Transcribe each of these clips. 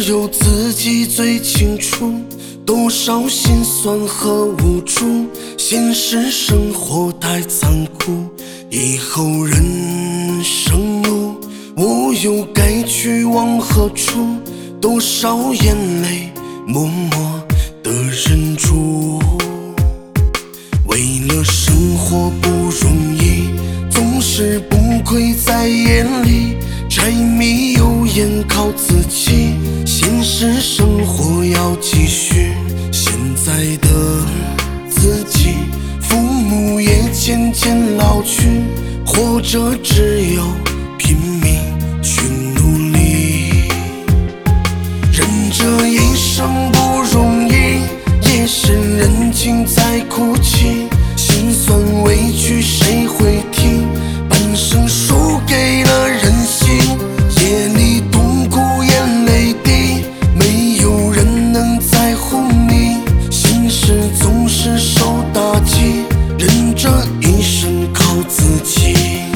有自己最清楚，多少心酸和无助，现实生活太残酷，以后人生路，我又该去往何处？多少眼泪默默地忍住，为了生活不容易，总是崩溃在眼里，柴米油盐靠自己，现实生活要继续。现在的自己，父母也渐渐老去，活着只有拼命去努力。人这一生不容易，夜深人静在哭泣，心酸委屈谁会听？半生输给了人心，夜里痛哭眼泪滴，没有人能在乎你，现实总是受打击，人这一生靠自己。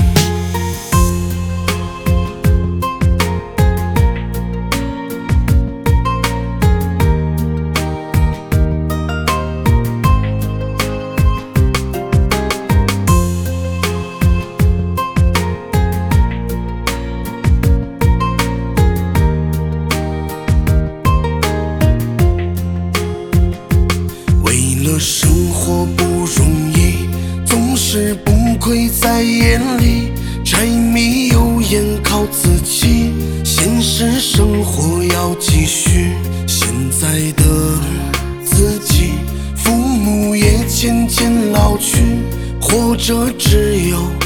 生活不容易，总是崩溃在眼里，柴米油盐靠自己，现实生活要继续。现在的自己，父母也渐渐老去，活着只有